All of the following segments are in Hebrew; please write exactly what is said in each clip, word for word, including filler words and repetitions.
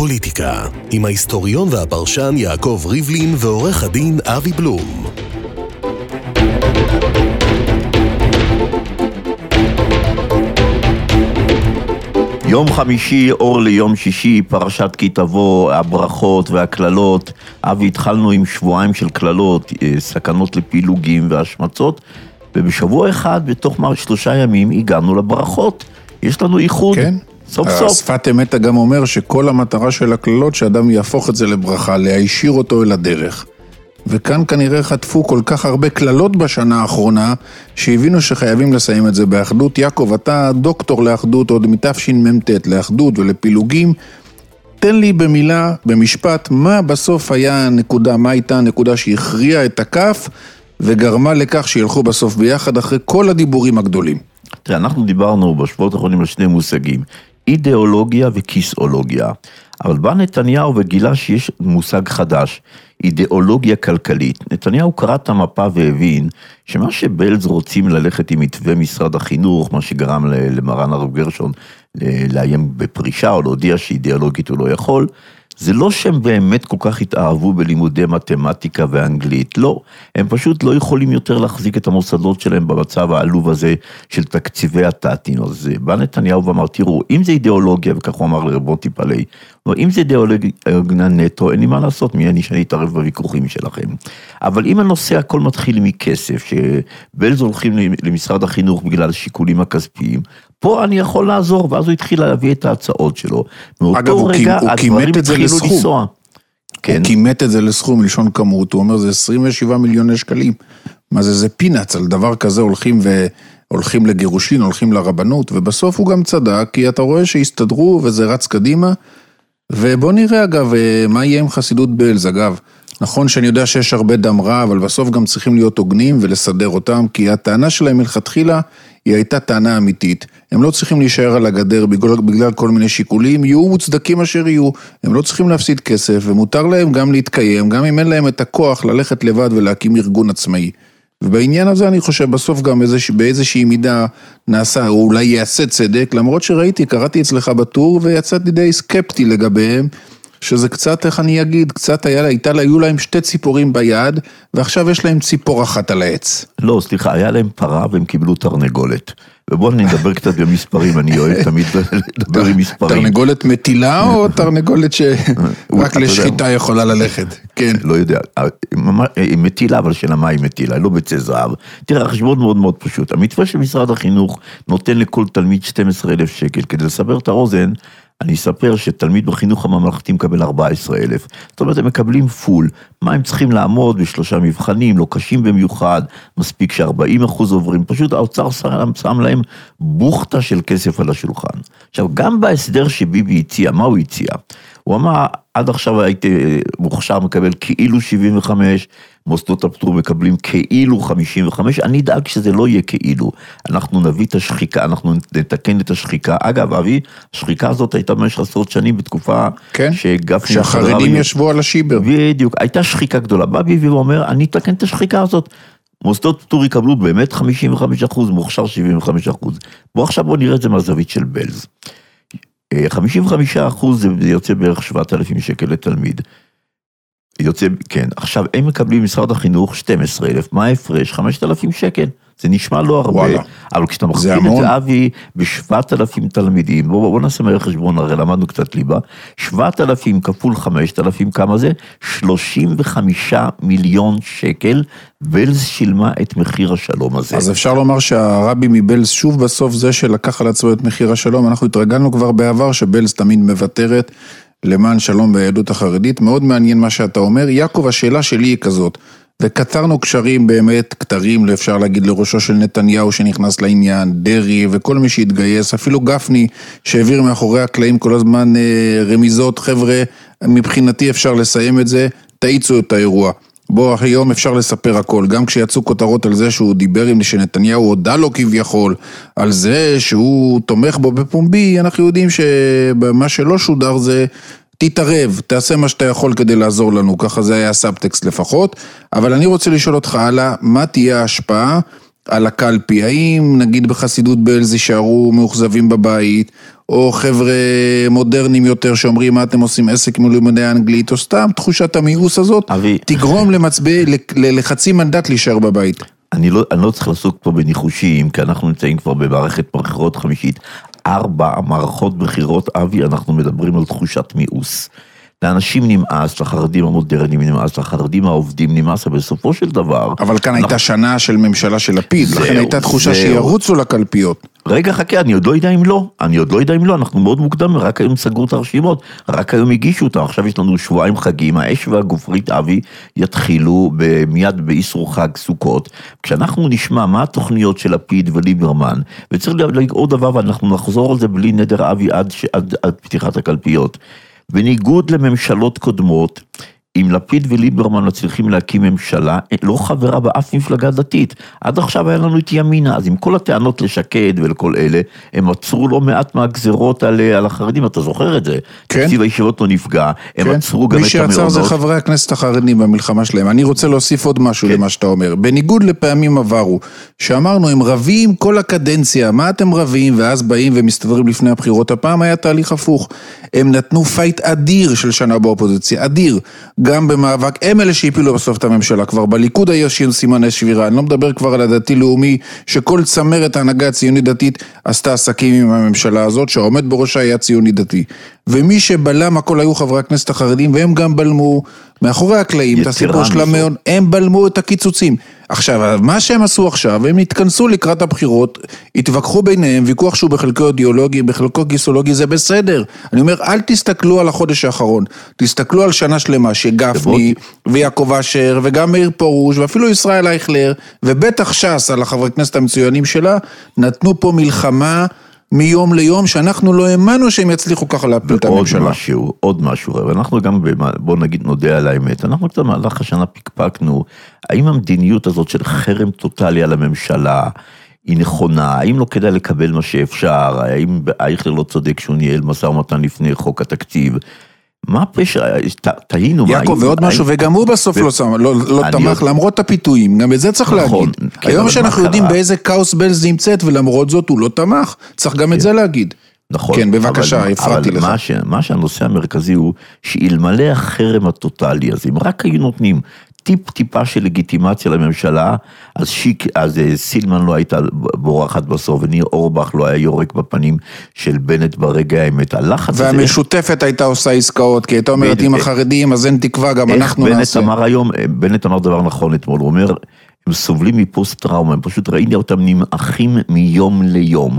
ופוליטיקה, עם ההיסטוריון והפרשן יעקב ריבלין ועורך הדין אבי בלום. יום חמישי, אור ליום שישי, פרשת כי תבוא, הברכות והכללות. אבי, התחלנו עם שבועיים של כללות, סכנות לפילוגים והשמצות, ובשבוע אחד, בתוך שלושה ימים, הגענו לברכות. יש לנו איחוד. כן. סוף סוף. שפת אמת גם אומר שכל המטרה של הכללות, שאדם יהפוך את זה לברכה, להישיר אותו אל הדרך. וכאן כנראה חטפו כל כך הרבה כללות בשנה האחרונה, שהבינו שחייבים לסיים את זה באחדות. יעקב, אתה דוקטור לאחדות, עוד מתשמ"ט, לאחדות ולפילוגים. תן לי במילה, במשפט, מה בסוף היה הנקודה, מה הייתה הנקודה שהכריעה את הכף, וגרמה לכך שילכו בסוף ביחד אחרי כל הדיבורים הגדולים. תראה, אנחנו דיברנו בשבועות האחרונים על שני מושגים, אידיאולוגיה וכיסאולוגיה. אבל בא נתניהו וגילה שיש מושג חדש, אידיאולוגיה כלכלית. נתניהו קרא את המפה והבין שמה שבלז רוצים ללכת עם מתווה משרד החינוך, מה שגרם למרן הרב גרשון לאיים בפרישה או להודיע שאידיאולוגית הוא לא יכול, זה לא שהם באמת כל כך התאהבו בלימודי מתמטיקה ואנגלית, לא, הם פשוט לא יכולים יותר להחזיק את המוסדות שלהם במצב העלוב הזה של תקציבי התעתין. אז בא נתניהו ואמר, תראו, אם זה אידיאולוגיה, וכך הוא אמר לרבותי פלי, אם זה אידיאולוגיה נטו, אין לי מה לעשות, מי אני שאני אתערב בוויכוחים שלכם. אבל אם הנושא הכל מתחיל מכסף, שבלז הולכים למשרד החינוך בגלל השיקולים הכספיים, פה אני יכול לעזור, ואז הוא התחיל להביא את ההצעות שלו. אגב, הוא כימת את זה לסכום. הוא כימת את זה לסכום, לשון כמות, הוא אומר, זה עשרים ושבעה מיליוני שקלים. מה זה, זה פינץ, על דבר כזה הולכים ו... הולכים לגירושין, הולכים לרבנות, ובסוף הוא גם צדק, כי אתה רואה שהסתדרו וזה רץ קדימה, ובוא נראה אגב, מה יהיה עם חסידות בלז, אגב, נכון שאני יודע שיש הרבה דם רע, אבל בסוף גם צריכים להיות הוגנים ולסדר אותם, כי הטענה שלהם מלכתחילה, היא הייתה טענה אמיתית, הם לא צריכים להישאר על הגדר בגלל, בגלל כל מיני שיקולים, יהיו מוצדקים אשר יהיו, הם לא צריכים להפסיד כסף, ומותר להם גם להתקיים, גם אם אין להם את הכוח ללכת לבד ולהקים ארגון עצמאי, ובעניין הזה אני חושב בסוף גם באיזושהי מידה נעשה, או אולי יעשה צדק, למרות שראיתי, קראתי אצלך בטור, ויצאתי די סקפטי לגביהם, שזה קצת, איך אני אגיד, קצת היה, הייתה, היו להם שתי ציפורים ביד, ועכשיו יש להם ציפור אחת על העץ. לא, סליחה, היה להם פרה והם קיבלו תרנגולת. ובואו נדבר קצת במספרים, אני אוהב תמיד לדבר עם מספרים. תרנגולת מטילה או תרנגולת שרק לשחיטה יכולה ללכת? כן. לא יודע, מטילה, אבל של המים מטילה, לא ביצי זהב. תראה, החשבון מאוד מאוד פשוט. המתווה של משרד החינוך נותן לכל תלמיד שנים עשר אלף שקל. כדי לסבר את האוזן, אני אספר שתלמיד בחינוך הממלכתי מקבל ארבעה עשר אלף. זאת אומרת, הם מקבלים פול. מה הם צריכים לעמוד בשלושה מבחנים, לא קשים במיוחד, מספיק ש-ארבעים אחוז עוברים. פשוט האוצר שם להם בוכתה של כסף על השולחן. עכשיו, גם בהסדר שביבי הציע, מה הוא הציע? הוא אמר, עד עכשיו הייתי מוכשר מקבל כאילו שבעים וחמש, מוסדות הפטור מקבלים כאילו חמישים וחמש, אני אדאג שזה לא יהיה כאילו, אנחנו נביא את השחיקה, אנחנו נתקן את השחיקה, אגב אבי, השחיקה הזאת הייתה במשך עשרות שנים בתקופה, כן? שגפני... שהחרדים ישבו על השיבר. בדיוק, הייתה שחיקה גדולה, בא ביבי ואומר, אני אתקן את השחיקה הזאת, מוסדות פטור יקבלו באמת חמישים וחמישה אחוז, מוכשר שבעים וחמישה אחוז, בוא עכשיו בוא נראה את זה מהזווית של בלז, חמישים וחמישה אחוז זה יוצא בערך שבעת אלפים שקל לתלמיד, יוצא, כן, עכשיו הם מקבלים משרד החינוך שנים עשר אלף, מה ההפרש? חמשת אלפים שקל, זה נשמע לא הרבה, וואלה. אבל כשאתה מכפיל את זה אבי בשבעת אלפים תלמידים, בואו בוא נעשה מהר חשבון, הרי למדנו קצת ליבה, שבעת אלפים כפול חמשת אלפים, כמה זה? שלושים וחמישה מיליון שקל, בלז שילמה את מחיר השלום הזה. אז אפשר לומר שהרבי מבלז שוב בסוף זה שלקח על עצמו את מחיר השלום, אנחנו התרגלנו כבר בעבר שבלז תמיד מבטרת, למען שלום ביהדות החרדית, מאוד מעניין מה שאתה אומר. יעקב, השאלה שלי היא כזאת, וכתרנו קשרים באמת, כתרים, אפשר להגיד לראשו של נתניהו שנכנס לעניין, דרי וכל מי שהתגייס, אפילו גפני שהעביר מאחורי הקלעים כל הזמן רמיזות, חבר'ה, מבחינתי אפשר לסיים את זה, תאיצו את האירוע. בוא, היום אפשר לספר הכל, גם כשיצאו כותרות על זה שהוא דיבר עם שנתניהו הודע לו כביכול, על זה שהוא תומך בו בפומבי, אנחנו יודעים שמה שלא שודר זה, תתערב, תעשה מה שאתה יכול כדי לעזור לנו, ככה זה היה הסאבטקסט לפחות, אבל אני רוצה לשאול אותך הלאה, מה תהיה ההשפעה על הקלפי, האם נגיד בחסידות בלז יישארו מאוכזבים בבית, או חבר'ה מודרניים יותר שאומרים מה אתם עושים עסק עם לימודי האנגלית, או סתם תחושת המיאוס הזאת, אבי... תגרום למצביע, לחצי מנדט להישאר בבית. אני לא, אני לא צריך לעסוק פה בניחושים, כי אנחנו נמצאים כבר במערכת בחירות חמישית, ארבע מערכות בחירות, אבי, אנחנו מדברים על תחושת מיאוס. לאנשים נמאס, לחרדים המודרניים נמאס, לחרדים העובדים נמאס, בסופו של דבר... אבל כאן הייתה שנה של ממשלה של לפיד, לכן הייתה תחושה שירוצו לקלפיות. רגע, חכה, אני עוד לא יודע אם לא, אני עוד לא יודע אם לא, אנחנו מאוד מוקדם, רק היום סגרו את הרשימות, רק היום הגישו אותם, עכשיו יש לנו שבועיים חגים, האש והגופרית אבי יתחילו מיד באיסור חג סוכות, כשאנחנו נשמע מה התוכניות של לפיד וליברמן, וצריך להגיד עוד דבר, ואנחנו נחזור על זה בלי נדר אבי עד, עד, עד פתיחת הקלפיות. בניגוד לממשלות קודמות, אם לפיד וליברמן מצליחים להקים ממשלה, לא חברה באף מפלגה דתית. עד עכשיו היה לנו את ימינה, אז עם כל הטענות לשקד ולכל אלה, הם עצרו לא מעט מהגזרות על, על החרדים, אתה זוכר את זה? כן. תקציב הישיבות לא נפגע, הם כן. עצרו גם את המעונות. מי שעצר זה חברי הכנסת החרדים במלחמה שלהם. אני רוצה להוסיף עוד משהו כן. למה שאתה אומר. בניגוד לפעמים עברו, שאמרנו, הם רבים כל הקדנציה, מה אתם רבים? ואז באים ומסתדרים לפני הבחירות. הפעם היה תהליך הפוך. הם נתנו פייט אדיר של שנה באופוזיציה, אדיר. גם במאבק, הם אלה שהפילו בסוף את הממשלה, כבר בליכוד היה סימני שבירה, אני לא מדבר כבר על הדתי-לאומי, שכל צמרת ההנהגה הציונית דתית עשתה עסקים עם הממשלה הזאת, שהעומד בראשה היה ציוני דתי. ומי שבלם הכל היו חברי הכנסת החרדים, והם גם בלמו מאחורי הקלעים, את הסיפור של המעון, הם בלמו את הקיצוצים. עכשיו, מה שהם עשו עכשיו, הם התכנסו לקראת הבחירות, התווכחו ביניהם, ויכוח שהוא בחלקו אידיאולוגי, בחלקו גיסולוגי, זה בסדר. אני אומר, אל תסתכלו על החודש האחרון, תסתכלו על שנה שלמה, שגפני ויעקב אשר, וגם מאיר פרוש, ואפילו ישראל אייכלר, ובטח ש"ס על החברי כנסת המצוינים שלה, נתנו פה מלחמה מיום ליום, שאנחנו לא האמנו שהם יצליחו ככה להפיל את הממשלה. עוד משהו, עוד משהו, ואנחנו גם, בוא נגיד, נודע על האמת, אנחנו קצת מהלך השנה פקפקנו, האם המדיניות הזאת של חרם טוטלי על הממשלה, היא נכונה, האם לא כדאי לקבל מה שאפשר, האם אייכלר לא צודק שהוא ניהל משא ומתן לפני חוק התקציב, מה פשע, תהינו מה... יעקב, ועוד משהו, וגם הוא בסוף לא תמך, למרות הפיתויים, גם את זה צריך להגיד. היום שאנחנו יודעים באיזה כאוס בלז נמצאת, ולמרות זאת הוא לא תמך, צריך גם את זה להגיד. נכון. כן, בבקשה, הפרעתי לך. אבל מה שהנושא המרכזי הוא, שאלמלא החרם הטוטלי, אז אם רק היו נותנים טיפ טיפה של לגיטימציה לממשלה, אז שיק, אז סילמן לא הייתה בורחת בסוף, וניר אורבך לא היה יורק בפנים של בנט ברגע האמת. הלחץ הזה... והמשותפת הייתה עושה עסקאות, כי הייתה אומרת, אם החרדים, אז אין תקווה, גם אנחנו נעשה. איך בנט אמר היום, בנט אמר דבר נכון אתמול, הוא אומר, הם סובלים מפוסט טראומה, הם פשוט ראינו אותם נמעכים מיום ליום,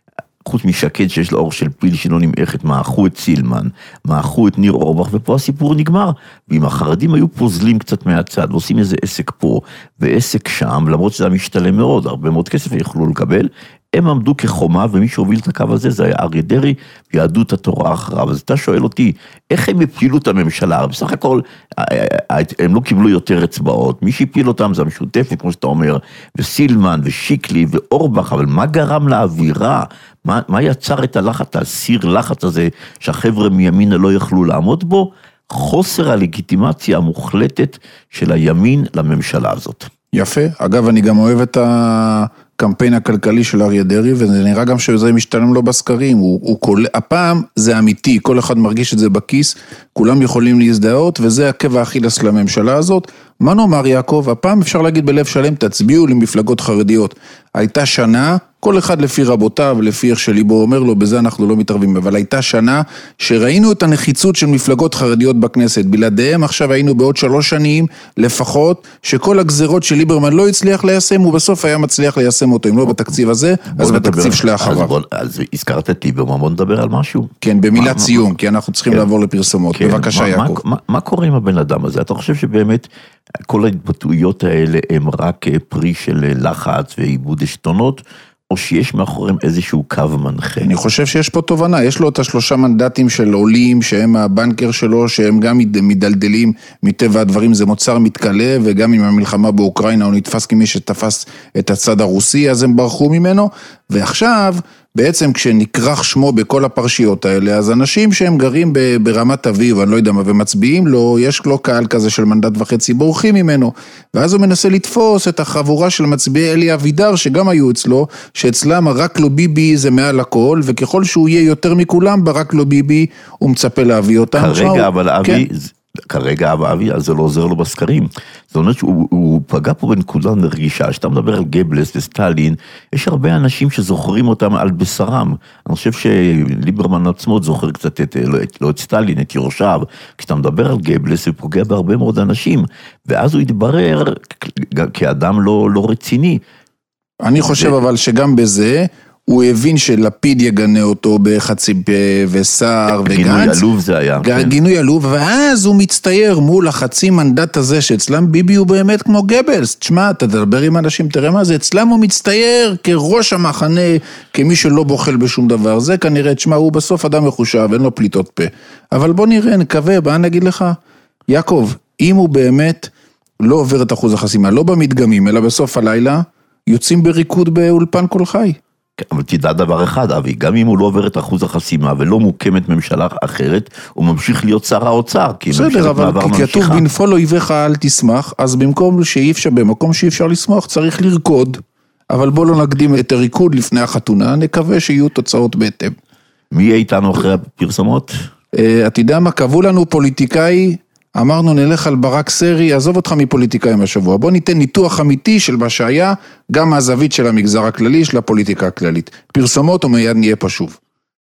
חוץ משקד שיש לו אור של פיל שלא נמעכת, מעכו את סילמן, מעכו את ניר אורבך, ופה הסיפור נגמר. ואם החרדים היו פוזלים קצת מהצד, עושים איזה עסק פה ועסק שם, למרות שזה משתלם מאוד, הרבה מאוד כסף יכלו לקבל, הם עמדו כחומה, ומי שהוביל את הקו הזה, זה היה אריה דרעי, ויהדות התורה אחריו. אז אתה שואל אותי, איך הם הפילו את הממשלה? בסך הכל, הם לא קיבלו יותר אצבעות, מי שהפיל אותם זה המשותפת, כמו שאתה אומר, וסילמן, ושיקלי, ואורבך, אבל מה גרם לאווירה? מה, מה יצר את הלחץ, הסיר לחץ הזה, שהחבר'ה מימינה לא יכלו לעמוד בו? חוסר הלגיטימציה המוחלטת של הימין לממשלה הזאת. יפה, אגב אני גם אוהב את הקמפיין הכלכלי של אריה דרעי, וזה נראה גם שזה משתלם לו בסקרים, הוא, הוא כל... הפעם זה אמיתי, כל אחד מרגיש את זה בכיס, כולם יכולים להזדהות, וזה עקב האכילס לממשלה הזאת. מה נאמר יעקב, הפעם אפשר להגיד בלב שלם, תצביעו למפלגות חרדיות, הייתה שנה, כל אחד לפי רבותיו, לפי איך שליבו אומר לו, בזה אנחנו לא מתערבים, אבל הייתה שנה שראינו את הנחיצות של מפלגות חרדיות בכנסת, בלעדיהם עכשיו היינו בעוד שלוש שנים לפחות, שכל הגזרות של ליברמן לא הצליח ליישם, הוא בסוף היה מצליח ליישם אותו, אם לא בתקציב הזה, אז בתקציב שלאחריו. אז הזכרת את ליברמן, בוא נדבר על משהו. כן, במילת סיום, כי אנחנו צריכים לעבור לפרסומות, בבקשה יעקב. מה קורה עם הבן אדם הזה? אתה חושב שבאמת כל ההתבטאויות האלה הם רק פרי של לחץ ועיבוד עשתונות, או שיש מאחוריהם איזשהו קו מנחה? אני חושב שיש פה תובנה, יש לו את השלושה מנדטים של עולים, שהם הבנקר שלו, שהם גם מדלדלים מטבע הדברים, זה מוצר מתקלה, וגם עם המלחמה באוקראינה הוא נתפס כמי שתפס את הצד הרוסי, אז הם ברחו ממנו, ועכשיו בעצם כשנקרח שמו בכל הפרשיות האלה, אז אנשים שהם גרים ברמת אביב, אני לא יודע מה, ומצביעים לו, יש לו קהל כזה של מנדט וחצי, בורחים ממנו, ואז הוא מנסה לתפוס את החבורה של מצביעי אלי אבידר, שגם היו אצלו, שאצלם רק לא ביבי זה מעל הכל, וככל שהוא יהיה יותר מכולם, ברק לא ביבי, הוא מצפה להביא אותם. כרגע, אבל אבי... כרגע אבי, אז זה לא עוזר לו בסקרים. זאת אומרת שהוא הוא פגע פה בנקודה רגישה, שאתה מדבר על גבלס וסטלין, יש הרבה אנשים שזוכרים אותם על בשרם. אני חושב שליברמן עצמו זוכר קצת את, לא, את, לא את סטלין, את יורשיו, כשאתה מדבר על גבלס, הוא פוגע בהרבה מאוד אנשים, ואז הוא יתברר כאדם לא, לא רציני. אני חושב ו... אבל שגם בזה, הוא הבין שלפיד יגנה אותו בחצי פה וסער וגנץ. גינוי עלוב זה היה. גינוי עלוב, ואז הוא מצטייר מול החצי מנדט הזה, שאצלם ביבי הוא באמת כמו גבלס. תשמע, אתה תדבר עם אנשים, תראה מה זה, אצלם הוא מצטייר כראש המחנה, כמי שלא בוחל בשום דבר. זה כנראה, תשמע, הוא בסוף אדם מחושב, אין לו פליטות פה. אבל בוא נראה, נקווה, בוא נגיד לך, יעקב, אם הוא באמת לא עובר את אחוז החסימה, לא במדגמים, אלא בסוף הלילה, יוצאים בריקוד באולפן כל חי. אבל תדע דבר אחד, אבי, גם אם הוא לא עובר את אחוז החסימה ולא מוקמת ממשלה אחרת, הוא ממשיך להיות שר האוצר. בסדר, אבל כי כתוב בנפול אויביך אל תשמח, אז במקום שאי אפשר, במקום שאי אפשר לשמוח, צריך לרקוד, אבל בוא לא נקדים את הריקוד לפני החתונה, נקווה שיהיו תוצאות בהתאם. מי יהיה איתנו אחרי הפרסומות? אתה יודע מה, קבעו לנו פוליטיקאי, אמרנו נלך על ברק סרי, עזוב אותך מפוליטיקאים השבוע, בוא ניתן ניתוח אמיתי של מה שהיה, גם מהזווית של המגזר הכללי, של הפוליטיקה הכללית. פרסומות ומיד נהיה פה שוב.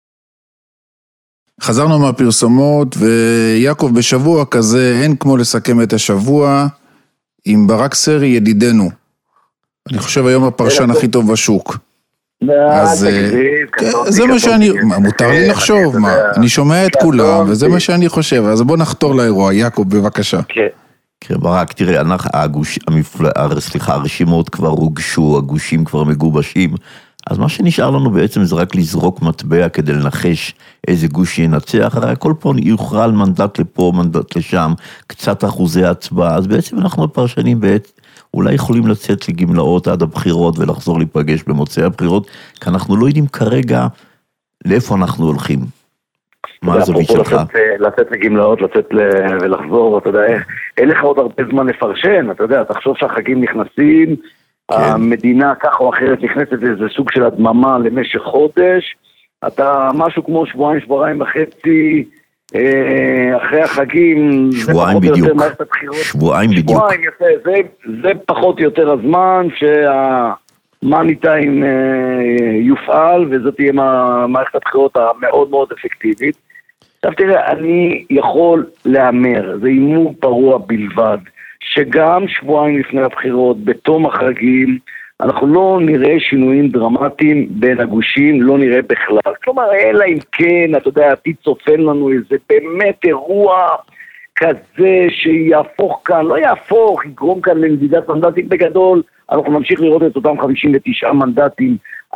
חזרנו מהפרסומות, ויעקב בשבוע כזה, אין כמו לסכם את השבוע, עם ברק סרי ידידנו. אני חושב היום הפרשן הכי טוב בשוק. אז זה מה שאני, מותר לי לחשוב, מה, אני שומע את כולם, וזה מה שאני חושב, אז בוא נחתור לאירוע, יעקב, בבקשה. כן, ברק, תראה, סליחה, הרשימות כבר הוגשו, הגושים כבר מגובשים, אז מה שנשאר לנו בעצם זה רק לזרוק מטבע כדי לנחש איזה גוש ינצח, הרי הכל פה יוכרע מנדט לפה, מנדט לשם, קצת אחוזי הצבעה, אז בעצם אנחנו הפרשנים בעצם, אולי יכולים לצאת לגמלאות עד הבחירות ולחזור להיפגש במוצאי הבחירות, כי אנחנו לא יודעים כרגע לאיפה אנחנו הולכים. מה הזווית שלך? לצאת לגמלאות, לצאת ולחזור, אתה יודע, אין לך עוד הרבה זמן לפרשן, אתה יודע, תחשוב שהחגים נכנסים, המדינה כך או אחרת נכנסת לאיזה סוג של הדממה למשך חודש, אתה משהו כמו שבועיים, שבועיים וחצי, אחרי החגים, שבועיים בדיוק, שבועיים בדיוק. שבועיים יפה, זה, זה פחות או יותר הזמן שהמאני טיים יופעל, וזאת תהיה מערכת הבחירות המאוד מאוד אפקטיבית. עכשיו תראה, אני יכול לאמר, זה אימור פרוע בלבד, שגם שבועיים לפני הבחירות, בתום החגים, אנחנו לא נראה שינויים דרמטיים בין הגושים, לא נראה בכלל. כלומר, אלא אם כן, אתה יודע, עתיד צופן לנו איזה באמת אירוע כזה שיהפוך כאן, לא יהפוך, יגרום כאן לנדידת מנדטים בגדול, אנחנו נמשיך לראות את אותם חמישים ותשעה מנדטים,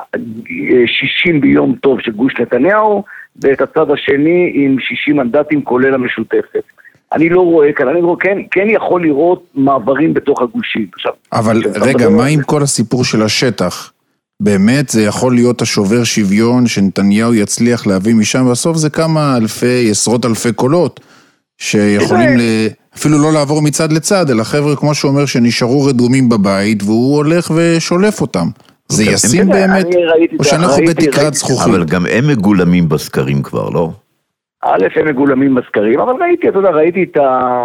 שישים ביום טוב של גוש נתניהו, ואת הצד השני עם שישים מנדטים כולל המשותפת. אני לא רואה כאן, אני רואה, כן, כן יכול לראות מעברים בתוך הגושים. עכשיו, אבל רגע, מה עם כל הסיפור של השטח? באמת זה יכול להיות השובר שוויון שנתניהו יצליח להביא משם, בסוף זה כמה אלפי, עשרות אלפי קולות, שיכולים ל... אפילו לא לעבור מצד לצד, אלא חבר'ה כמו שאומר שנשארו רדומים בבית, והוא הולך ושולף אותם. זה ישים באמת, או שאנחנו בתקרת זכוכית. אבל גם הם מגולמים בסקרים כבר, לא? א', הם מגולמים בסקרים, אבל ראיתי, אתה יודע, ראיתי את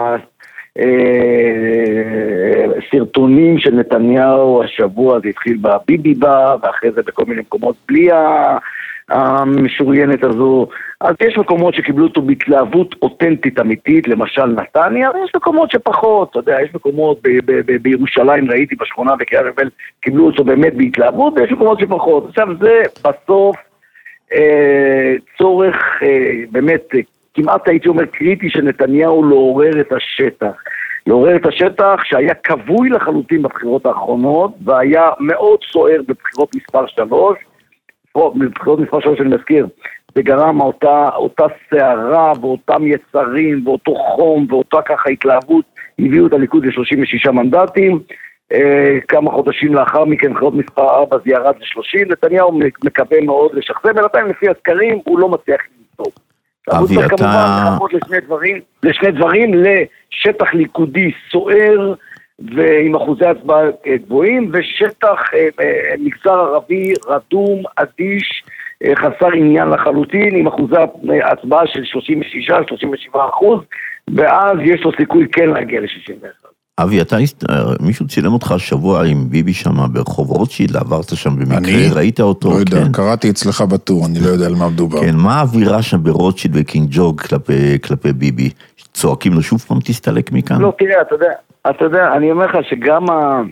הסרטונים של נתניהו השבוע, זה התחיל בביבי בא, ואחרי זה בכל מיני מקומות בלי המשוריינת הזו, אז יש מקומות שקיבלו אותו בהתלהבות אותנטית אמיתית, למשל נתניה, ויש מקומות שפחות, אתה יודע, יש מקומות ב- ב- ב- בירושלים, ראיתי בשכונה בקריית ארבע, קיבלו אותו באמת בהתלהבות, ויש מקומות שפחות. עכשיו זה בסוף אה, צורך אה, באמת, כמעט הייתי אומר קריטי, שנתניהו לעורר את השטח. לעורר את השטח שהיה קבוי לחלוטין בבחירות האחרונות, והיה מאוד סוער בבחירות מספר שלוש, בבחירות מספר שלוש אני מזכיר, זה גרם אותה, אותה שערה ואותם יצרים ואותו חום ואותה ככה התלהבות, הביאו את הליכוד ל-שלושים ושישה מנדטים, כמה חודשים לאחר מכן, בחירות מספר ארבע זה ירד ל-שלושים, נתניהו מקווה מאוד לשחזר, בינתיים לפי הסקרים הוא לא מצליח למצוא. אבי, אתה... כמובן לחכות לשני דברים, לשני דברים, לשטח ליכודי סוער, ועם אחוזי הצבעה גבוהים, ושטח מגזר ערבי רדום, אדיש, חסר עניין לחלוטין, עם אחוזי הצבעה של שלושים ושש עד שלושים ושבעה אחוז, ואז יש לו סיכוי כן להגיע ל-שישים ואחת. אבי, אתה, מישהו צילם אותך השבוע עם ביבי שם ברחוב רוטשילד, עברת שם במקרה, אני? ראית אותו? לא יודע, כן. קראתי אצלך בטור, אני לא יודע על מה מדובר. כן, מה האווירה שם ברוטשילד וקינג ג'ורג כלפי, כלפי ביבי? צועקים לו שוב פעם תסתלק מכאן? לא, תראה, אתה יודע, אתה יודע, אני אומר לך שגם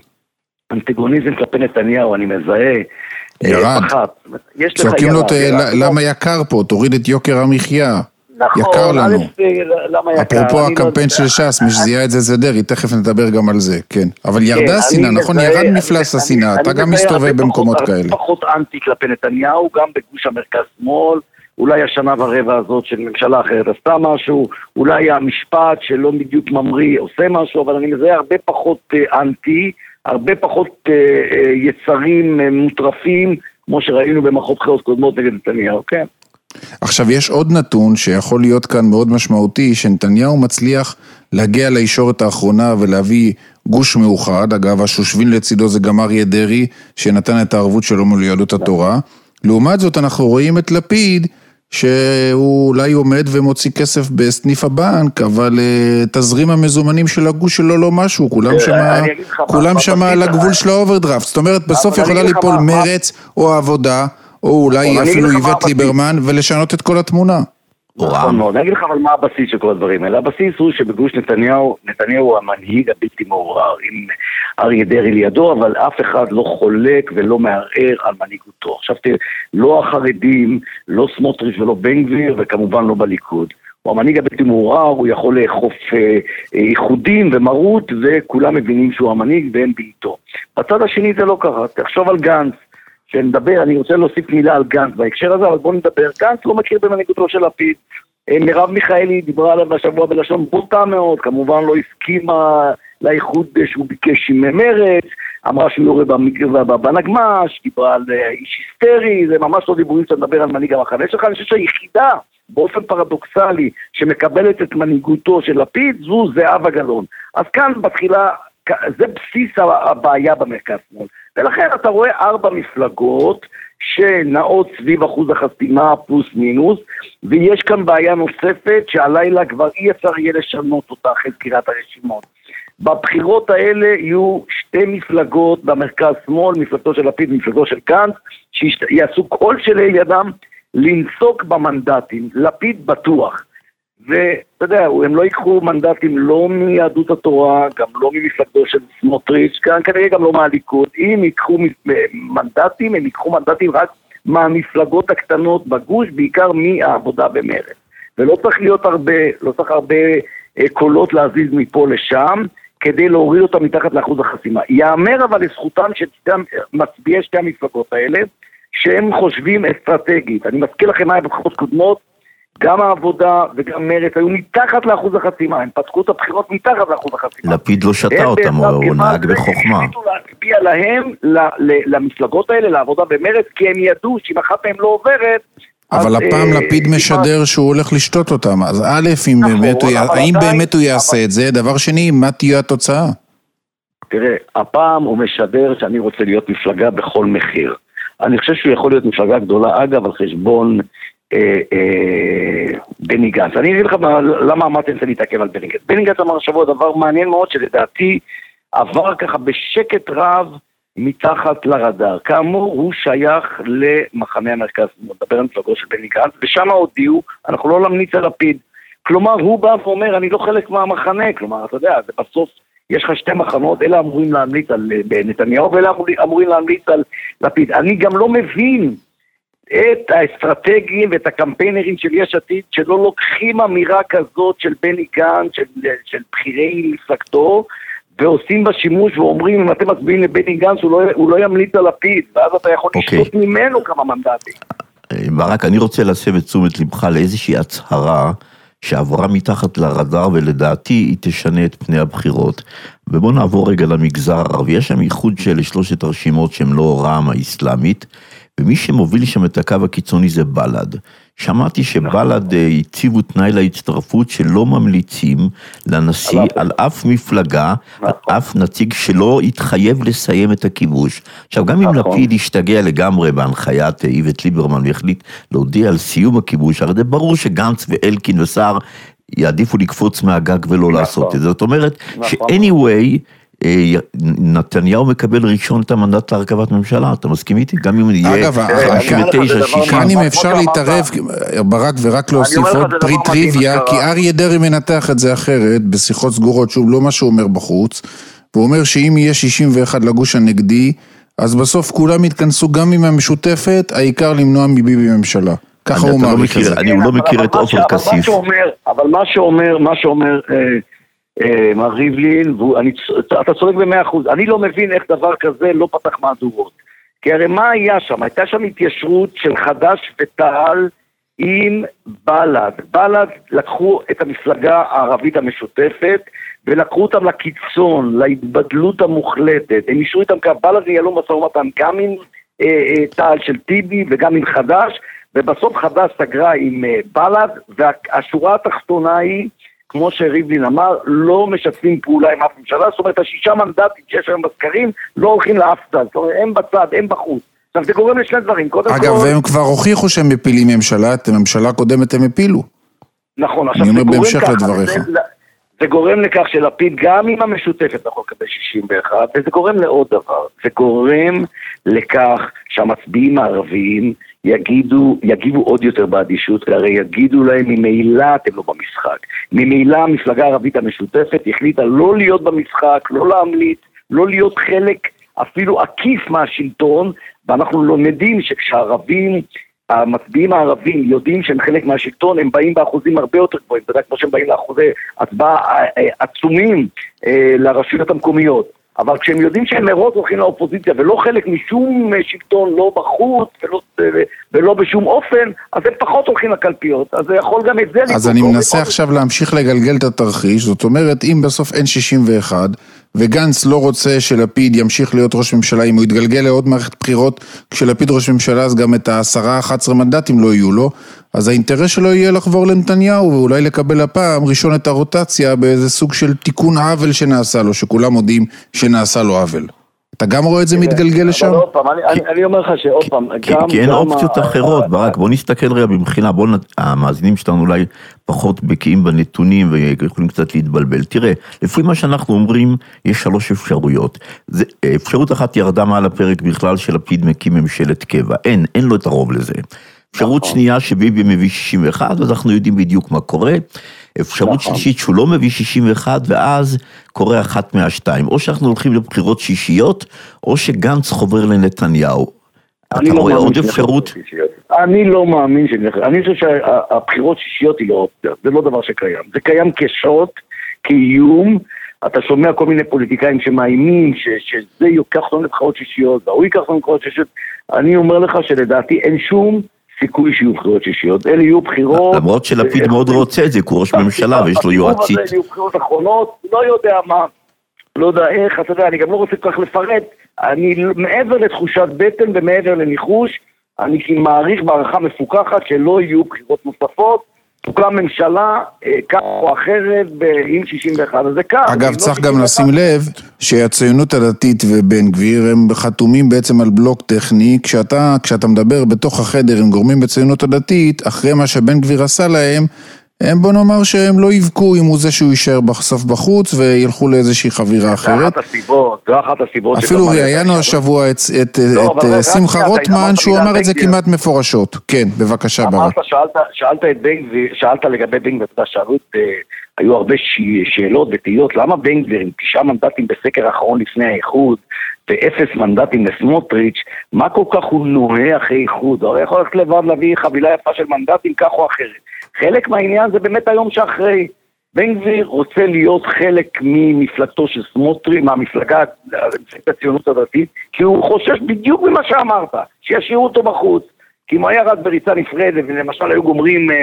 האנטגוניזם כלפי נתניהו, אני מזהה, ירד, צועקים לו, למה יקר פה, תוריד את יוקר המחיה. יקר לנו. אפרופו הקמפיין של ש"ס, מי שזיהה את זה זה דרעי, תכף נדבר גם על זה, כן. אבל ירדה השנאה, נכון? ירד מפלס השנאה, אתה גם מסתובב במקומות כאלה. אני פחות אנטי כלפי נתניהו, גם בגוש המרכז שמאל, אולי השנה ורבע הזאת של ממשלה אחרת עשתה משהו, אולי המשפט שלא בדיוק ממריא עושה משהו, אבל אני מזהה הרבה פחות אנטי, הרבה פחות יצרים מוטרפים, כמו שראינו במערכות בחירות קודמות נגד נתניהו, כן? עכשיו יש עוד נתון שיכול להיות כאן מאוד משמעותי, שנתניהו מצליח להגיע לישורת האחרונה ולהביא גוש מאוחד, אגב השושבין לצידו זה גם אריה דרעי שנתן את הערבות שלו מול יהדות התורה, לעומת זאת אנחנו רואים את לפיד שהוא אולי עומד ומוציא כסף בסניף הבנק, אבל תזרים המזומנים של הגוש שלו לא משהו, כולם שמה, כולם שמה על הגבול של האוברדרפט, זאת אומרת בסוף יכולה ליפול מרץ או עבודה, או אולי אפילו איווט ליברמן, ולשנות את כל התמונה. נכון מאוד, אני אגיד לך אבל מה הבסיס של כל הדברים האלה. הבסיס הוא שבגוש נתניהו, נתניהו הוא המנהיג הבלתי מעורער, עם אריה דרעי לידו, אבל אף אחד לא חולק ולא מערער על מנהיגותו. עכשיו תראה, לא החרדים, לא סמוטריץ' ולא בן גביר, וכמובן לא בליכוד. הוא המנהיג הבלתי מעורער, הוא יכול לאכוף איחודים ומרות, וכולם מבינים שהוא המנהיג והם בעיתו. בצד השני זה לא קרה, תחשוב על גנץ, שנדבר, אני רוצה להוסיף מילה על גנץ בהקשר הזה, אבל בוא נדבר. גנץ לא מכיר במנהיגותו של לפיד. מרב מיכאלי דיברה עליו בשבוע בלשון בוטה מאוד, כמובן לא הסכימה לאיחוד שהוא ביקש עם מרץ, אמרה שהוא יורה בנגמש, דיברה על איש היסטרי, זה ממש לא דיבורים שנדבר על מנהיג המחנה שלך. אני חושב שהיחידה, באופן פרדוקסלי, שמקבלת את מנהיגותו של לפיד, זו זהבה גלאון. אז כאן בתחילה, זה בסיס הבעיה במרכז שמאל. ולכן אתה רואה ארבע מפלגות שנעות סביב אחוז החסימה פלוס מינוס, ויש כאן בעיה נוספת שהלילה כבר אי אפשר יהיה לשנות אותה אחרי סגירת הרשימות. בבחירות האלה יהיו שתי מפלגות במרכז שמאל, מפלגתו של לפיד ומפלגתו של גנץ, שיעשו כל שלאל ידם לנסוק במנדטים. לפיד בטוח. ואתה יודע, הם לא ייקחו מנדטים לא מיהדות התורה, גם לא ממפלגתו של סמוטריץ', כנראה גם לא מהליכוד. אם ייקחו מנדטים, הם ייקחו מנדטים רק מהמפלגות הקטנות בגוש, בעיקר מהעבודה במרץ. ולא צריך להיות הרבה, לא צריך הרבה קולות להזיז מפה לשם, כדי להוריד אותם מתחת לאחוז החסימה. יאמר אבל לזכותם שמצביעי שתי המפלגות האלה, שהם חושבים אסטרטגית. אני מזכיר לכם מה היה בבחירות קודמות, גם העבודה וגם מרץ היו מתחת לאחוז החסימה, הם פתחו את הבחירות מתחת לאחוז החסימה. לפיד לא שתה אותם, הוא נהג בחוכמה. הם החליטו להצביע להם, למפלגות האלה, לעבודה במרץ, כי הם ידעו שאם אחת מהם לא עוברת, אבל הפעם לפיד משדר שהוא הולך לשתות אותם, אז א', האם באמת הוא יעשה את זה? דבר שני, מה תהיה התוצאה? תראה, הפעם הוא משדר שאני רוצה להיות מפלגה בכל מחיר. אני חושב שהוא יכול להיות מפלגה גדולה, אגב, על חשבון בני גנץ. אני אגיד לך למה אמרתי אני רוצה להתעכב על בני גנץ. בני גנץ אמר שבוע דבר מעניין מאוד שלדעתי עבר ככה בשקט רב מתחת לרדאר. כאמור הוא שייך למחנה המרכז, מדבר על מפלגו של בני גנץ, ושם הודיעו אנחנו לא נמליץ על לפיד. כלומר הוא בא ואומר אני לא חלק מהמחנה, כלומר אתה יודע, זה בסוף יש לך שתי מחנות, אלה אמורים להמליץ על נתניהו ואלה אמורים להמליץ על לפיד. אני גם לא מבין את האסטרטגיים ואת הקמפיינרים של יש עתיד, שלא לוקחים אמירה כזאת של בני גנץ, של, של בחירי מפלגתו, ועושים בה שימוש ואומרים, אם אתם מצביעים לבני גנץ, הוא לא, הוא לא ימליץ על לפיד, ואז אתה יכול okay. לשתות ממנו כמה מנדטים. ברק, אני רוצה להסב את תשומת לבך לאיזושהי הצהרה שעברה מתחת לרדאר, ולדעתי היא תשנה את פני הבחירות. ובואו נעבור רגע למגזר הערבי, יש שם ייחוד של שלושת הרשימות שהם לא רע"מ האסלאמית, ומי שמוביל שם את הקו הקיצוני זה בל"ד. שמעתי שבל"ד הציבו תנאי להצטרפות שלא ממליצים לנשיא על אף מפלגה, על אף נציג שלא יתחייב לסיים את הכיבוש. עכשיו, גם אם לפיד ישתגע לגמרי בהנחיית איווט ליברמן והחליט להודיע על סיום הכיבוש, הרי זה ברור שגנץ ואלקין וסער יעדיפו לקפוץ מהגג ולא לעשות את זה. זאת אומרת ש-anyway, נתניהו מקבל ראשון את המנדט להרכבת ממשלה, אתה מסכים איתי? גם אם יהיה חמישים ותשע שישים. כאן אם אפשר להתערב, ברק ורק להוסיף עוד פרי טריוויה, כי אריה דרעי מנתח את זה אחרת, בשיחות סגורות, שוב לא מה שהוא אומר בחוץ, הוא אומר שאם יהיה שישים ואחת לגוש הנגדי, אז בסוף כולם יתכנסו גם עם המשותפת, העיקר למנוע מביבי ממשלה. ככה הוא מעריך את זה. אני לא מכיר את עופר כסיף. אבל מה שאומר, מה שאומר מר ריבלין, אתה צודק במאה אחוז, אני לא מבין איך דבר כזה לא פתח מהדורות. כי הרי מה היה שם? הייתה שם התיישרות של חד"ש ותע"ל עם בל"ד. בל"ד לקחו את המפלגה הערבית המשותפת, ולקחו אותם לקיצון, להתבדלות המוחלטת. הם אישרו איתם כי בל"ד ניהלו משא ומתן גם עם תע"ל של טיבי וגם עם חד"ש, ובסוף חד"ש סגרה עם בל"ד, והשורה התחתונה היא, כמו שריבלין אמר, לא משתפים פעולה עם אף ממשלה, זאת אומרת, השישה מנדטים שיש היום בסקרים, לא הולכים לאף צד, זאת אומרת, הם בצד, הם בחוץ. עכשיו, זה גורם לשני דברים. אגב, כל... והם כבר הוכיחו שהם מפילים ממשלה, את הממשלה הקודמת הם הפילו. נכון, עכשיו, אני אומר בהמשך לדבריך. זה, זה גורם לכך שלפיד, גם עם המשותפת, נכון, כדי שישים ואחת, וזה גורם לעוד דבר. זה גורם לכך שהמצביעים הערביים יגידו, יגיבו עוד יותר באדישות, הרי יגידו להם ממילא אתם לא במשחק. ממילא המפלגה הערבית המשותפת החליטה לא להיות במשחק, לא להמליץ, לא להיות חלק אפילו עקיף מהשלטון, ואנחנו לומדים שכשהערבים, המצביעים הערבים יודעים שהם חלק מהשלטון, הם באים באחוזים הרבה יותר גבוהים, אתה יודע, כמו שהם באים לאחוזי הצבעה עצומים לרשויות המקומיות. אבל כשהם יודעים שהם מראש הולכים לאופוזיציה, ולא חלק משום שלטון, לא בחוץ, ולא, ולא בשום אופן, אז הם פחות הולכים לקלפיות. אז זה יכול גם את זה... אז אני מנסה עכשיו להמשיך לגלגל את התרחיש, זאת אומרת, אם בסוף אין שישים ואחת, וגנץ לא רוצה שלפיד ימשיך להיות ראש ממשלה, אם הוא יתגלגל לעוד מערכת בחירות, כשלפיד ראש ממשלה, אז גם את העשרה, אחת עשרה מנדטים לא יהיו לו, אז האינטרס שלו יהיה לחבור לנתניהו, ואולי לקבל הפעם ראשון את הרוטציה, באיזה סוג של תיקון עוול שנעשה לו, שכולם יודעים שנעשה לו עוול. אתה גם רואה את זה מתגלגל לשם? אבל עוד פעם, אני אומר לך שעוד פעם, כי אין אופציות אחרות, ברק, בוא נסתכל רגע במחילה, בוא, המאזינים שלנו אולי פחות בקיאים בנתונים, ויכולים קצת להתבלבל. תראה, לפי מה שאנחנו אומרים, יש שלוש אפשרויות. אפשרות אחת ירדה מעל הפרק בכלל שלפיד מקים ממשלת קבע. אין, אין לו את הרוב לזה. אפשרות שנייה שביבי מביא שישים ואחת, אז אנחנו יודעים בדיוק מה קורה. אפשרות שלישית שהוא לא מביא שישים ואחת, ואז קורה אחת מהשתיים. או שאנחנו הולכים לבחירות שישיות, או שגנץ חובר לנתניהו. אתה רואה עוד אפשרות? אני לא מאמין שנלך. אני חושב שהבחירות שישיות היא לא אופציה. זה לא דבר שקיים. זה קיים כשוט, כאיום. אתה שומע כל מיני פוליטיקאים שמאיימים שזה ייקח לנו לבחירות שישיות, והוא ייקח לנו לבחירות שישיות. אני אומר לך שלדעתי אין שום סיכוי שיהיו בחירות שישיות, אלה יהיו בחירות... למרות שלפיד מאוד רוצה את זה, הוא ראש ממשלה ויש לו יועצית. יהיו בחירות אחרונות, לא יודע מה, לא יודע איך, אתה יודע, אני גם לא רוצה כל כך לפרט, אני מעבר לתחושת בטן ומעבר לניחוש, אני מעריך בערכה מפוקחת שלא יהיו בחירות נוספות, תוקם ממשלה כך או אחרת עם שישים ואחת, אז זה כך. אגב, צריך גם לשים לב שהציונות הדתית ובן גביר הם חתומים בעצם על בלוק טכני, כשאתה, כשאתה מדבר בתוך החדר עם גורמים בציונות הדתית, אחרי מה שבן גביר עשה להם, הם בוא נאמר שהם לא יבקו אם הוא זה שהוא יישאר בסוף בחוץ וילכו לאיזושהי חבירה אחרת. זה אחת הסיבות, זה אחת הסיבות. אפילו ראיינו השבוע את, את, לא, את שמחה רוטמן שהוא אמר את זה כמעט מפורשות. כן, בבקשה ברק. שאלת, שאלת את בן גביר, שאלת לגבי בן גביר, שאלו את, היו הרבה שאלות ותהיות, למה בן גביר עם תשעה מנדטים בסקר האחרון לפני האיחוד, ואפס מנדטים לסמוטריץ', מה כל כך הוא נוהה אחרי איחוד? הרי יכול ללכת לבד להביא חבילה יפה של מנדטים כך או אחרת. חלק מהעניין זה באמת היום שאחרי. בן גביר רוצה להיות חלק ממפלגתו של סמוטריץ', מהמפלגה, הציונות הדתית, כי הוא חושש בדיוק ממה שאמרת, שישאירו אותו בחוץ. כי אם היה רק בריצה נפרדת, ולמשל היו גומרים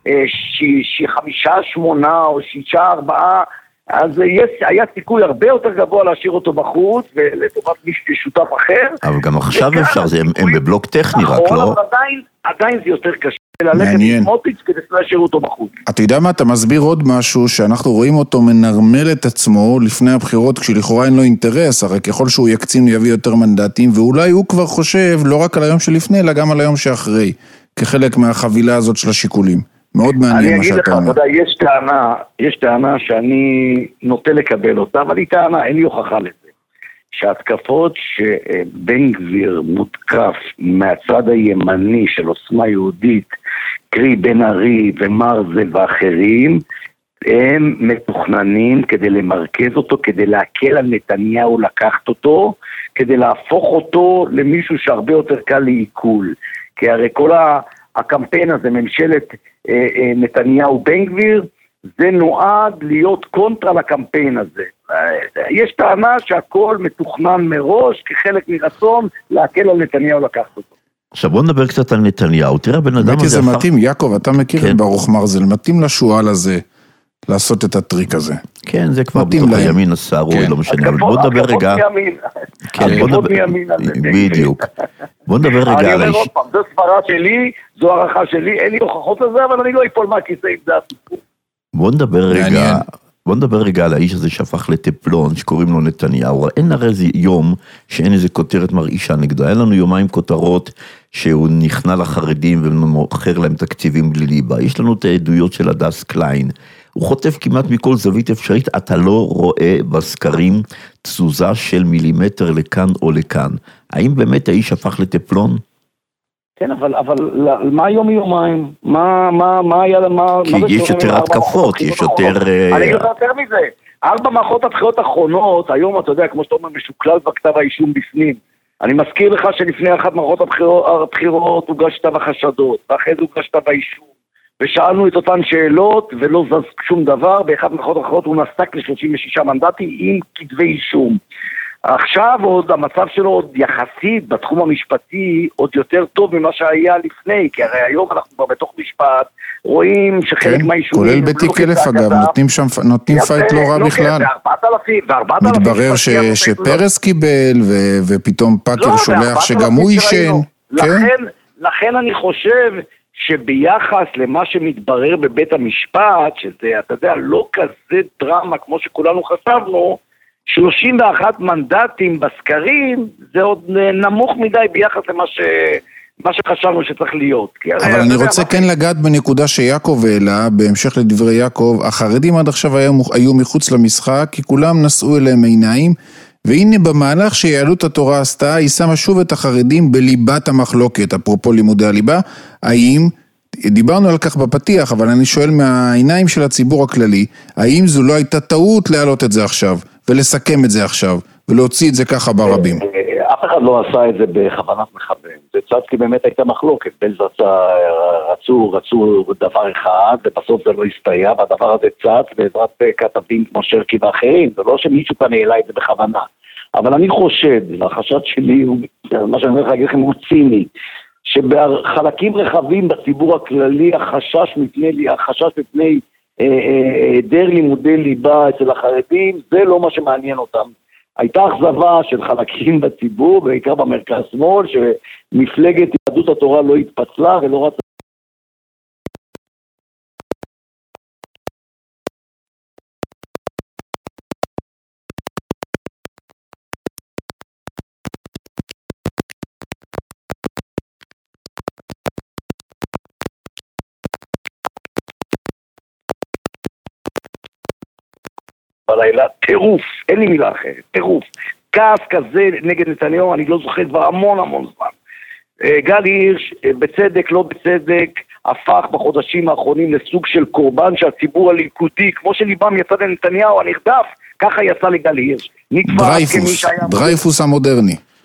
חמישה, שמונה או שישה, ארבעה, אז יש, היה סיכוי הרבה יותר גבוה להשאיר אותו בחוץ, ולטובת מישהו שותף אחר. אבל גם עכשיו אפשר, זה, הם, הם בבלוק טכני רק, לא? אבל עדיין, עדיין זה יותר קשה. ללכת לסמוטריץ' כדי להשאיר אותו בחוץ. אתה יודע מה, אתה מסביר עוד משהו שאנחנו רואים אותו מנרמל את עצמו לפני הבחירות, כשלכאורה אין לו אינטרס, הרי ככל שהוא יקצין יביא יותר מנדטים, ואולי הוא כבר חושב לא רק על היום שלפני, אלא גם על היום שאחרי, כחלק מהחבילה הזאת של השיקולים. מאוד מעניין מה שאתה אומר. אני אגיד לך, יש טענה, יש טענה שאני נוטה לקבל אותה, אבל היא טענה, אין לי הוכחה לזה. שהתקפות שבן גביר מותקף מהצד הימני של עוצמה יהודית, קרי בן ארי ומרזל ואחרים, הם מתוכננים כדי למרכז אותו, כדי להקל על נתניהו לקחת אותו, כדי להפוך אותו למישהו שהרבה יותר קל לעיכול. כי הרי כל הקמפיין הזה, ממשלת נתניהו בן גביר, זה נועד להיות קונטרה לקמפיין הזה. יש טענה שהכל מתוכנן מראש כחלק מרצון להקל על נתניהו לקחת אותו. עכשיו בוא נדבר קצת על נתניהו. תראה, בן אדם הזה... זה מתאים, יעקב, אתה מכיר את ברוך מרזל, מתאים לשואל הזה לעשות את הטריק הזה. כן, זה כבר בתוך הימין הסערוי, לא משנה. אבל בוא נדבר רגע... התקפות מימין הזה. בדיוק. בוא נדבר רגע על האיש... אני אומר עוד פעם, זו סברה שלי, זו הערכה שלי, אין לי הוכחות לזה, אבל אני לא אפול מהכיסא עם זה הסיפור. בוא נדבר רגע... בוא נדבר רגע על האיש הזה שהפך לטפלון, שקוראים לו נתניהו. אין הרי איזה יום שאין איזה כותרת מרעישה נגדו. היה לנו יומיים כותרות שהוא נכנע לחרדים ומוכר להם תקציבים בלי ליבה. יש לנו את העדויות של הדס קליין. הוא חוטף כמעט מכל זווית אפשרית, אתה לא רואה בסקרים תזוזה של מילימטר לכאן או לכאן. האם באמת האיש הפך לטפלון? כן, אבל, אבל, מה היום יומיים? מה, מה, מה היה, מה... כי יש יותר התקפות, יש יותר... אני אגיד לך יותר מזה. ארבע מערכות הבחירות האחרונות, היום אתה יודע, כמו שאתה אומר, משוקלל בכתב האישום בפנים. אני מזכיר לך שלפני אחת מערכות הבחירות הוגש כתב החשדות, ואחרי זה הוגש כתב האישום. ושאלנו את אותן שאלות, ולא זז שום דבר, באחת מערכות הבחירות הוא נסק ל-שלושים ושישה מנדטים עם כתבי אישום. עכשיו עוד המצב שלו עוד יחסית בתחום המשפטי עוד יותר טוב ממה שהיה לפני, כי הרי היום אנחנו כבר בתוך משפט רואים שחלק מהאישומים... כולל בתיק אלף אגב, נותנים פייט לא רע בכלל. מתברר שפרס קיבל ופתאום פאקר שולח שגם הוא ישן. לכן אני חושב שביחס למה שמתברר בבית המשפט, שזה אתה יודע לא כזה דרמה כמו שכולנו חשבנו, שלושים ואחת מנדטים בסקרים, זה עוד נמוך מדי ביחס למה ש... מה שחשבנו שצריך להיות. אבל אני רוצה כן לגעת בנקודה שיעקב העלה, בהמשך לדברי יעקב, החרדים עד עכשיו היו, היו מחוץ למשחק, כי כולם נשאו אליהם עיניים, והנה במהלך שיהדות התורה עשתה, היא שמה שוב את החרדים בליבת המחלוקת, אפרופו לימודי הליבה, האם... דיברנו על כך בפתיח, אבל אני שואל מהעיניים של הציבור הכללי, האם זו לא הייתה טעות להעלות את זה עכשיו, ולסכם את זה עכשיו, ולהוציא את זה ככה ברבים? אף אחד לא עשה את זה בכוונת מכוון. זה צד כי באמת הייתה מחלוקת. בלז רצו, רצו דבר אחד, ובסוף זה לא הסתייע, והדבר הזה צד בעזרת כתבים כמו שרקי ואחרים. זה לא שמישהו כאן העלה את זה בכוונה. אבל אני חושד, החשד שלי, מה שאני אומר להגיד לכם, הוא ציני. שבחלקים רחבים בציבור הכללי החשש מפני, החשש מפני היעדר לימודי ליבה אצל החרדים, זה לא מה שמעניין אותם. הייתה אכזבה של חלקים בציבור, בעיקר במרכז שמאל, שמפלגת יהדות התורה לא התפצלה ולא רצה. בלילה, טירוף, אין לי מילה אחרת, טירוף. כעס כזה נגד נתניהו, אני לא זוכר כבר המון המון זמן. גל הירש, בצדק, לא בצדק, הפך בחודשים האחרונים לסוג של קורבן שהציבור הליכודי, כמו שליבם יצא לנתניהו הנרדף, ככה יצא לגל הירש. דרייפוס, דרייפוס המודרני.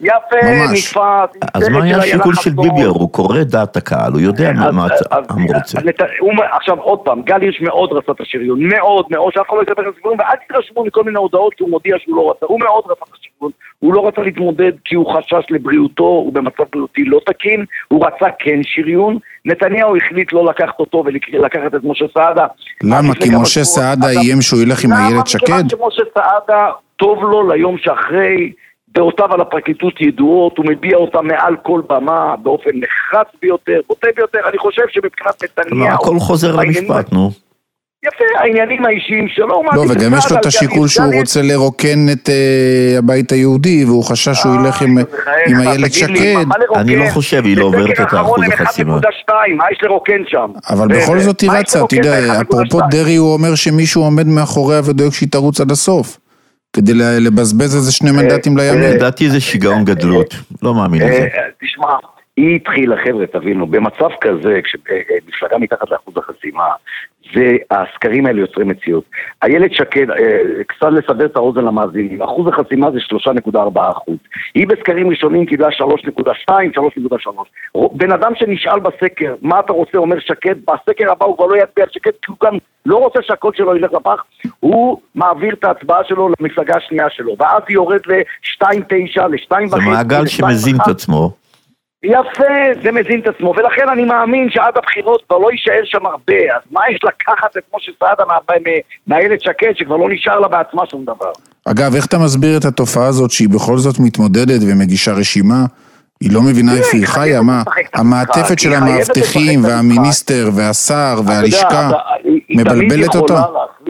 יפה, נתפס. אז מה היה השיקול של ביבי? הוא קורא דעת הקהל, הוא יודע מה העם רוצה. עכשיו עוד פעם, גל הירש מאוד רצה את השריון, מאוד מאוד, שאף אחד לא יספר את הסיפורים, ואל תתרשמו מכל מיני הודעות כי הוא מודיע שהוא לא רצה, הוא מאוד רצה את השריון, הוא לא רצה להתמודד כי הוא חשש לבריאותו, הוא במצב בריאותי לא תקין, הוא רצה כן שריון, נתניהו החליט לא לקחת אותו ולקחת את משה סעדה. למה? כי משה סעדה איים שהוא ילך עם איילת שקד? למה? כי משה סעדה טוב לו ליום שאחרי, דעותיו על הפרקליטות ידועות, הוא מביע אותה מעל כל במה, באופן נחרץ ביותר, בוטה ביותר, אני חושב שמבחינת נתניהו... הכל חוזר למשפט, נו. יפה, העניינים האישיים שלו... לא, וגם יש לו את השיקול שהוא רוצה לרוקן את הבית היהודי, והוא חשש שהוא ילך עם איילת שקד. אני לא חושב, היא לא עוברת את האחוז החסימה. מה יש לרוקן שם? אבל בכל זאת היא רצה, אתה יודע, אפרופו דרי הוא אומר שמישהו עומד מאחוריה ודואג שהיא תרוץ עד הסוף. כדי לבזבז איזה שני מנדטים לימין. לדעתי זה שיגעון גדלות, לא מאמין לזה. תשמע, היא התחילה, חבר'ה, תבינו, במצב כזה, כשמפלגה מתחת לאחוז החסימה, והסקרים האלה יוצרים מציאות. איילת שקד, קצת לסדר את האוזן למאזינים, אחוז החסימה זה שלוש נקודה ארבע אחוז. היא בסקרים ראשונים קיבלה שלוש נקודה שתיים, שלוש נקודה שלוש. בן אדם שנשאל בסקר, מה אתה רוצה, אומר שקד, בסקר הבא הוא כבר לא יצביע שקד, כי הוא גם לא רוצה שהקול שלו ילך לפח, הוא מעביר את ההצבעה שלו למפלגה השנייה שלו, ואז היא יורד ל-שתיים תשע, ל-שתיים וחצי. זה מעגל שמזין את עצמו. יפה, זה מזין את עצמו, ולכן אני מאמין שעד הבחירות כבר לא יישאר שם הרבה, אז מה יש לקחת את משה סעדה מהאיילת שקד, שכבר לא נשאר לה בעצמה שום דבר. אגב, איך אתה מסביר את התופעה הזאת שהיא בכל זאת מתמודדת ומגישה רשימה? היא לא מבינה איפה היא חיה, מה? המעטפת של המאבטחים והמיניסטר והשר והלשכה מבלבלת אותה?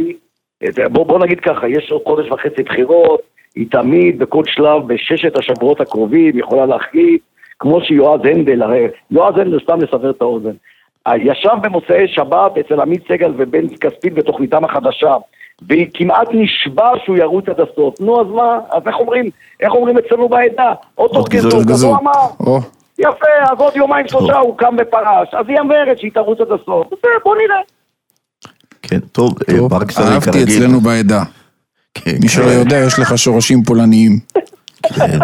בוא נגיד ככה, יש עוד חודש וחצי בחירות, היא תמיד בכל שלב בששת השבועות הקרובים יכולה להחליט, כמו שיועז הנדל, הרי יועז הנדל סתם לסבר את האוזן, ישב במוצאי שבת אצל עמית סגל ובן כספית בתוכניתם החדשה, והיא כמעט נשבע שהוא ירוץ עד הסוף. נו, אז מה? אז איך אומרים? איך אומרים אצלנו בעדה? עוד גזור, גזור אמר. יפה, אז עוד יומיים שלושה הוא קם בפרש, אז היא אמרת שהיא תרוץ עד הסוף. בוא נראה. כן, טוב, אהבתי אצלנו בעדה. מי שלא יודע, יש לך שורשים פולניים. כן.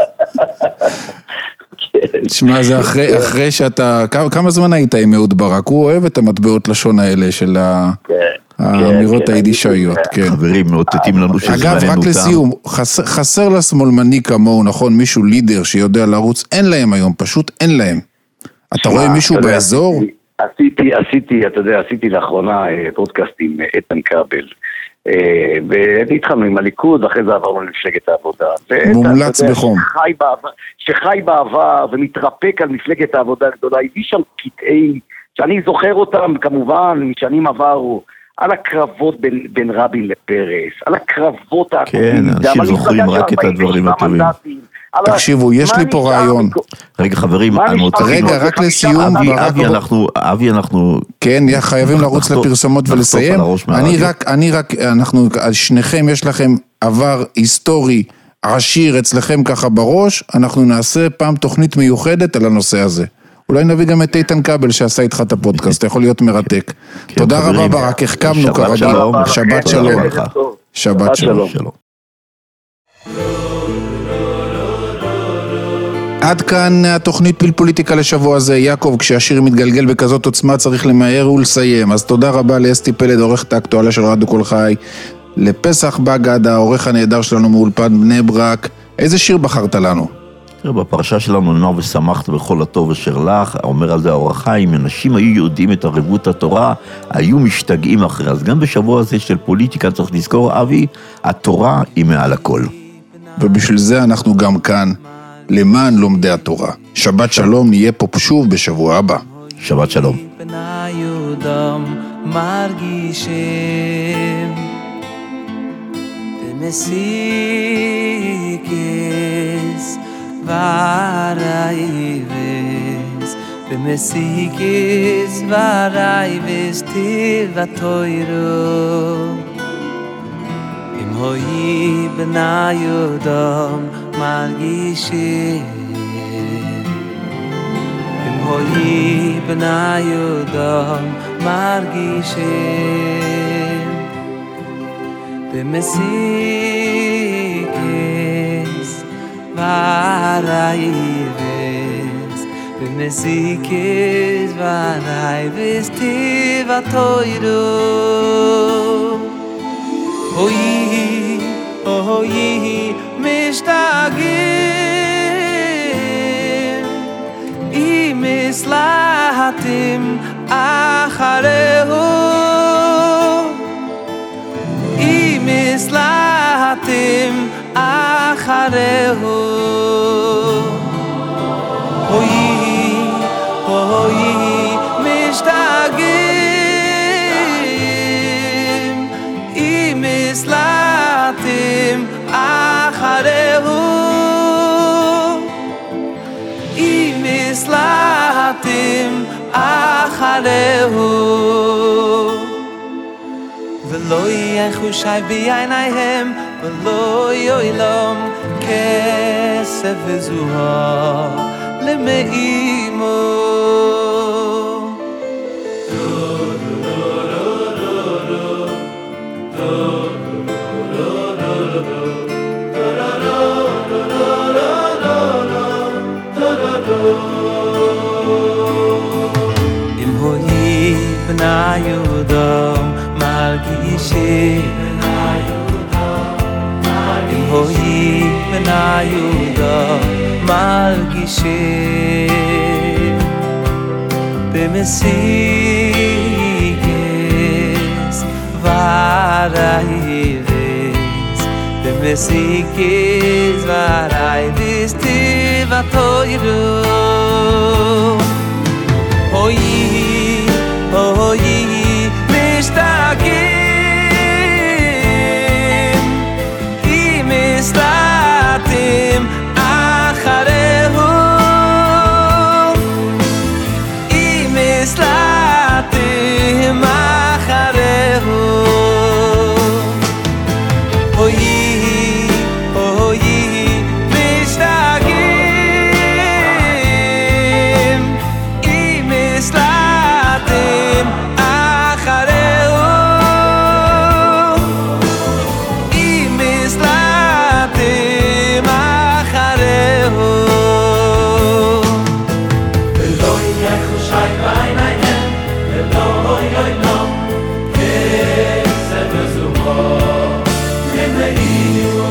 תשמע, זה אחרי, אחרי שאתה, כמה, כמה זמן היית עם אהוד ברק? הוא אוהב את המטבעות לשון האלה של האמירות היידישאיות. חברים, מאותתים לנו שזמננו תם. אגב, רק לסיום, חסר לשמאלמני כמוהו, נכון, מישהו לידר שיודע לרוץ, אין להם היום, פשוט אין להם. אתה רואה מישהו באזור? עשיתי, עשיתי, אתה יודע, עשיתי לאחרונה פודקאסט עם איתן כבל, והתחלנו עם הליכוד, ואחרי זה עברנו למפלגת העבודה. מומלץ בחום. שחי בעבר ומתרפק על מפלגת העבודה הגדולה, הביא שם קטעי, שאני זוכר אותם כמובן משנים עברו, על הקרבות בין, בין רבין לפרס, על הקרבות העקובים. כן, אנשים זוכרים רק את הדברים הטובים. תקשיבו, יש לי פה רעיון. רגע חברים, רגע, רק לסיום. אבי, אנחנו... כן, חייבים לרוץ לפרסומות ולסיים. אני רק, אני רק, אנחנו, שניכם יש לכם עבר היסטורי עשיר אצלכם ככה בראש, אנחנו נעשה פעם תוכנית מיוחדת על הנושא הזה. אולי נביא גם את איתן כבל שעשה איתך את הפודקאסט, יכול להיות מרתק. תודה רבה ברק, החכמנו כרגיל. שבת שלום. שבת שלום. עד כאן התוכנית פלפוליטיקה לשבוע הזה. יעקב, כשהשיר מתגלגל בכזאת עוצמה צריך למהר ולסיים. אז תודה רבה לאסתי פלד, עורכת האקטואליה של רדיו כל חי, לפסח בגד, העורך הנהדר שלנו מאולפן בני ברק. איזה שיר בחרת לנו? בפרשה שלנו נאמר ושמחת בכל הטוב אשר לך, אומר על זה האור החיים, אנשים היו יודעים את ערבות התורה, היו משתגעים אחרי. אז גם בשבוע הזה של פוליטיקה צריך לזכור, אבי, התורה היא מעל הכל. ובשביל זה אנחנו גם כאן, למען לומדי התורה. שבת שלום, נהיה פה שוב בשבוע הבא. שבת שלום. varaives bemesikis varaives tivatoiro im hoyi benayudam margishim im hoyi benayudam margishim bemesikis varayves b'mesikis varayves tivatoyro oyi oyi mishtagim imislahatim acharehu imislahatim acharehu oyi oyi mishtagim imislahatim acharehu imislahatim acharehu v'lo yechu shai b'yaynayhem v'lo yoylom kesef v'zuhar lemeimo im hoyi b'nayudom malgishim im hoyi b'nayudom malgishim b'mesikis varayves b'mesikis varayves tivatoyro oyi oyi mishtagim imislahatim acharehu imislahatim acharehu oyi oyi mishtagim imislahatim acharehu imislahatim acharehu v'lo yechu shai b'yaynayhem v'lo yoylom kesef v'zuhar lemeimo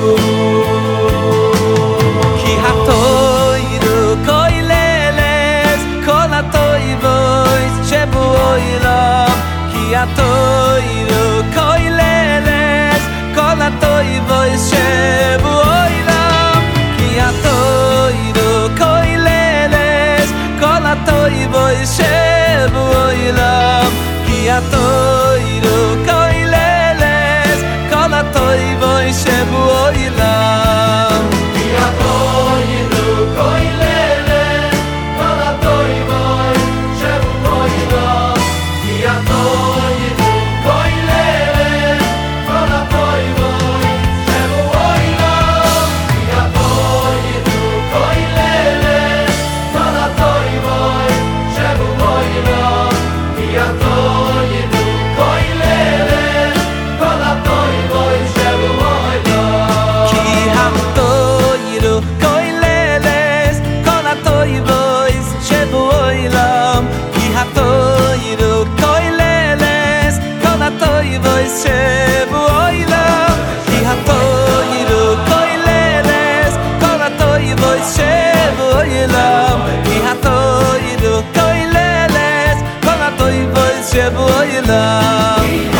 ki hatoyru koileles kol hatoyvos shebuoylam ki hatoyru koileles kol hatoyvos shebuoylam ki hatoyru koileles kol hatoyvos shebuoylam ki hatoyru koileles kol hatoyvos shebuoylam ki hatoyru koileles kol hatoyvos shebuoylam ki hatoyru koileles kol hatoyvos shebuoylam ki hatoyru koileles kol hatoyvos shebuoylam ki hatoyru koileles kol hatoyvos shebuoylam ki hatoyru koileles kol hatoyvos shebuoylam ki hatoyru koileles kol hatoyvos shebuoylam ki hatoyru koileles kol hatoyvos shebuoylam ki hatoyru koileles kol hatoyvos shebuoylam